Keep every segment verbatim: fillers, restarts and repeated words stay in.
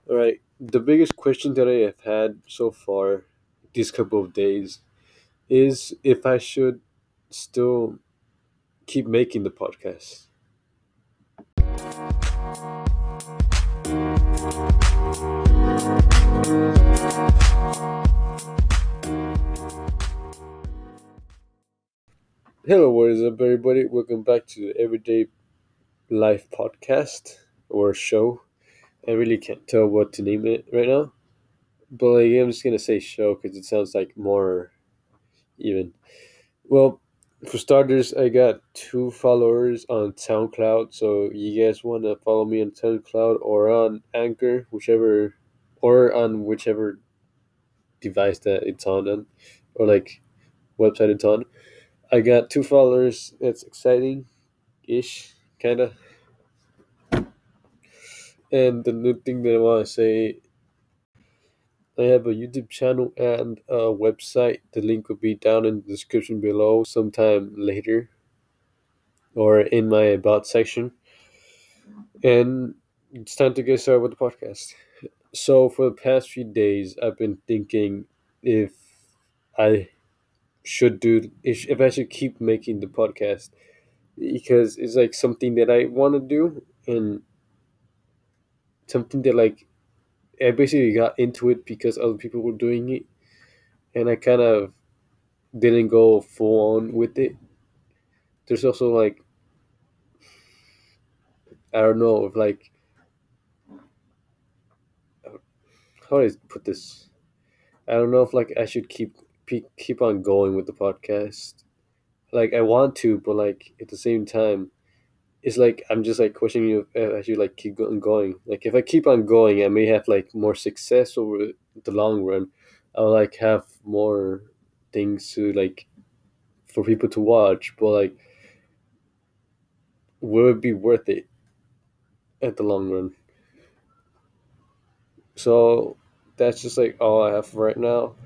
All right. The biggest question that I have had so far these couple of days is if I should still keep making the podcast. Hello, what is up, everybody? Welcome back to the Everyday Life podcast or show. I really can't tell what to name it right now, but like, I'm just gonna say show because it sounds like more even. Well, for starters, I got two followers on SoundCloud, so you guys want to follow me on SoundCloud or on Anchor, whichever, or on whichever device that it's on, on or like website it's on. I got two followers. That's exciting ish, kind of. And the new thing that I want to say, I have a YouTube channel and a website. The link will be down in the description below sometime later or in my about section. And it's time to get started with the podcast. So, for the past few days, I've been thinking if I should do, if, if I should keep making the podcast because it's like something that I want to do and something that like I basically got into it because other people were doing it and I kind of didn't go full on with it. There's also like I don't know if like how do I put this? I don't know if like I should keep pe- keep on going with the podcast. Like I want to, but like at the same time, it's like I'm just like questioning you if I should like keep on going. Like if I keep on going, I may have like more success over the long run. I'll like have more things to like for people to watch, but like will it be worth it at the long run? So that's just like all I have for right now.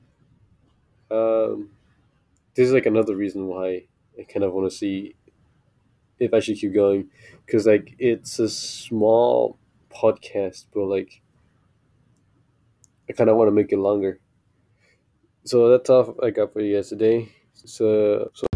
Um, this is like another reason why I kind of want to see if I should keep going, because like it's a small podcast, but like I kind of want to make it longer. So that's all I got for you guys today. So so